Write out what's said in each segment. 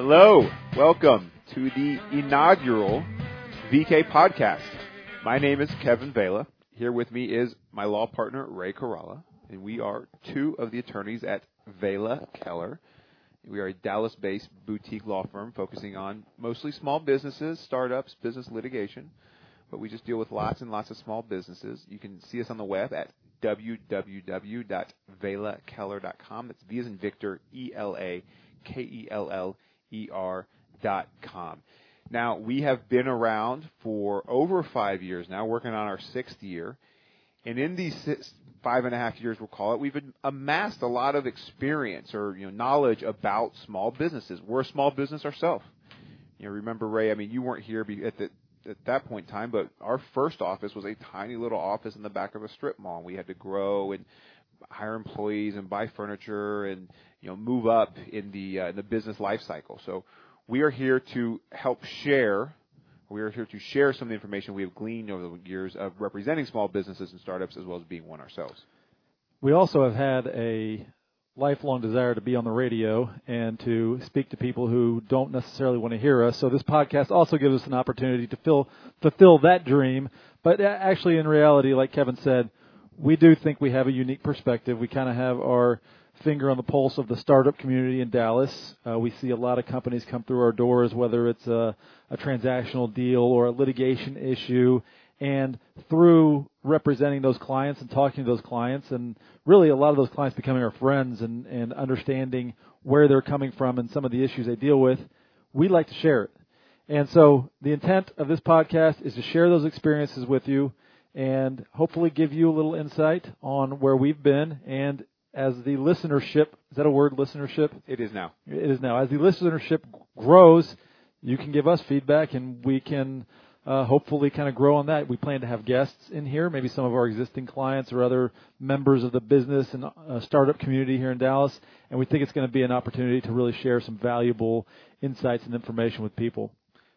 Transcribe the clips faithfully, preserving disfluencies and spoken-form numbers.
Hello, welcome to the inaugural V K podcast. My name is Kevin Vela. Here with me is my law partner, Ray Caralla, and we are two of the attorneys at Vela Keller. We are a Dallas-based boutique law firm focusing on mostly small businesses, startups, business litigation, but we just deal with lots and lots of small businesses. You can see us on the web at w w w dot vela keller dot com. That's V as in Victor, E L A K E L L E R dot com. Now, we have been around for over five years now, working on our sixth year. And in these six, five and a half years, we'll call it, we've amassed a lot of experience or you know knowledge about small businesses. We're a small business ourselves. You know, remember, Ray, I mean, you weren't here at, the, at that point in time, but our first office was a tiny little office in the back of a strip mall. We had to grow and hire employees and buy furniture and you know move up in the uh, in the business life cycle. So we are here to help share. We are here to share some of the information we have gleaned over the years of representing small businesses and startups as well as being one ourselves. We also have had a lifelong desire to be on the radio and to speak to people who don't necessarily want to hear us. So this podcast also gives us an opportunity to fill, fulfill that dream. But actually, in reality, like Kevin said, we do think we have a unique perspective. We kind of have our finger on the pulse of the startup community in Dallas. Uh, we see a lot of companies come through our doors, whether it's a, a transactional deal or a litigation issue. And through representing those clients and talking to those clients, and really a lot of those clients becoming our friends and, and understanding where they're coming from and some of the issues they deal with, we like to share it. And so the intent of this podcast is to share those experiences with you and hopefully give you a little insight on where we've been. And as the listenership, is that a word, listenership? It is now. It is now. As the listenership grows, you can give us feedback and we can uh, hopefully kind of grow on that. We plan to have guests in here, maybe some of our existing clients or other members of the business and uh, startup community here in Dallas. And we think it's going to be an opportunity to really share some valuable insights and information with people.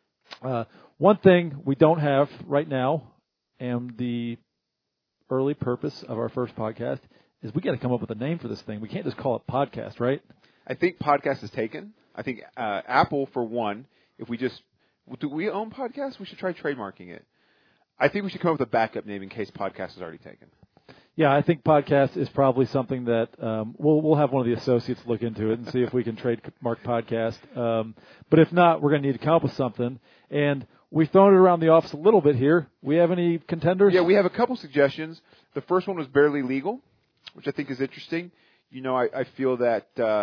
Uh, one thing we don't have right now, and the early purpose of our first podcast, is we got to come up with a name for this thing. We can't just call it podcast, right? I think podcast is taken. I think uh, Apple, for one, if we just, do we own podcasts? We should try trademarking it. I think we should come up with a backup name in case podcast is already taken. Yeah, I think podcast is probably something that um, we'll we'll have one of the associates look into it and see if we can trademark podcast. Um, but if not, we're going to need to come up with something. And we've thrown it around the office a little bit here. We have any contenders? Yeah, we have a couple suggestions. The first one was Barely Legal, which I think is interesting. You know, I, I feel that uh,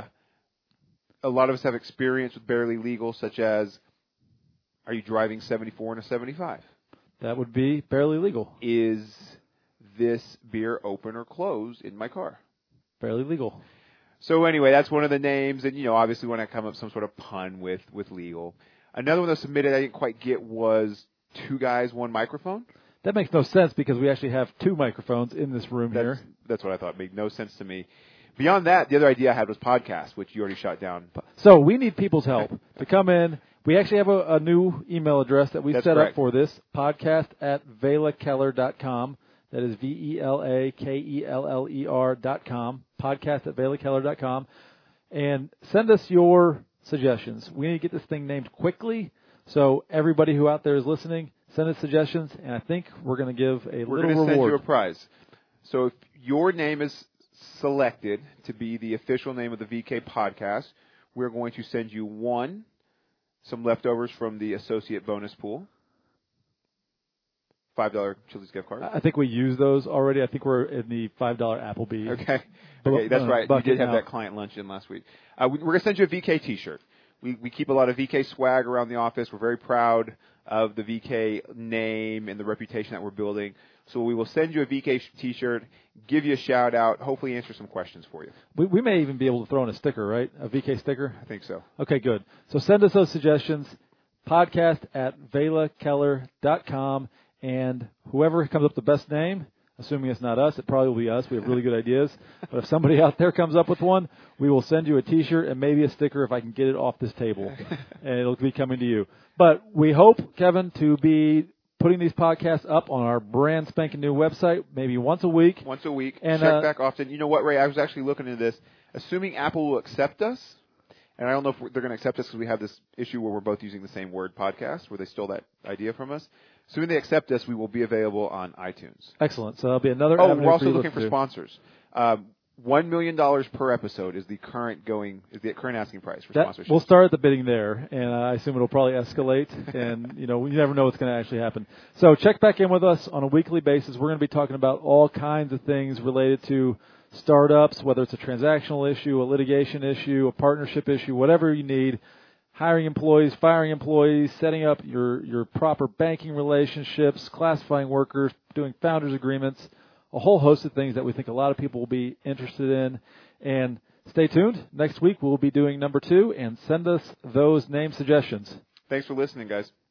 a lot of us have experience with Barely Legal, such as, are you driving seventy-four and a seventy-five? That would be Barely Legal. Is this beer open or closed in my car? Barely Legal. So anyway, that's one of the names, and you know, obviously when I come up with some sort of pun with, with legal. Another one that was submitted I didn't quite get was Two Guys, One Microphone. That makes no sense because we actually have two microphones in this room that's, here. That's what I thought. It made no sense to me. Beyond that, the other idea I had was podcast, which you already shot down. So we need people's help to come in. We actually have a, a new email address that we've that's set correct. up for this, podcast at vela keller dot com. That is V E L A K E L L E R dot com, podcast at vela keller dot com. And send us your suggestions. We need to get this thing named quickly. So everybody who out there is listening, send us suggestions, and I think we're going to give a we're little reward. We're going to send you a prize. So if your name is selected to be the official name of the V K podcast, we're going to send you, one, some leftovers from the associate bonus pool, five dollar Chili's gift card. I think we used those already. I think we're in the five dollar Applebee's. Okay. Okay, that's uh, right. We did have now. that client lunch in last week. Uh, we, we're going to send you a V K t-shirt. We, we keep a lot of V K swag around the office. We're very proud of the V K name and the reputation that we're building. So we will send you a V K t-shirt, give you a shout-out, hopefully answer some questions for you. We, we may even be able to throw in a sticker, right? A V K sticker? I think so. Okay, good. So send us those suggestions, podcast at vela keller dot com, and whoever comes up with the best name, assuming it's not us, it probably will be us. We have really good ideas. But if somebody out there comes up with one, we will send you a T-shirt and maybe a sticker if I can get it off this table. And it'll be coming to you. But we hope, Kevin, to be putting these podcasts up on our brand spanking new website maybe once a week. Once a week. And, Check uh, back often. You know what, Ray? I was actually looking into this. Assuming Apple will accept us And I don't know if they're going to accept us because we have this issue where we're both using the same word, podcast, where they stole that idea from us. So when they accept us, we will be available on iTunes. Excellent. So that'll be another Oh, avenue we're also for you looking for to- sponsors. Um, One million dollars per episode is the current going is the current asking price for That, sponsorship. we'll start at the bidding there, and uh, I assume it'll probably escalate, and you know you never know what's going to actually happen. So check back in with us on a weekly basis. We're going to be talking about all kinds of things related to startups, whether it's a transactional issue, a litigation issue, a partnership issue, whatever you need. Hiring employees, firing employees, setting up your your proper banking relationships, classifying workers, doing founders agreements. A whole host of things that we think a lot of people will be interested in. And stay tuned. Next week we'll be doing number two, and send us those name suggestions. Thanks for listening, guys.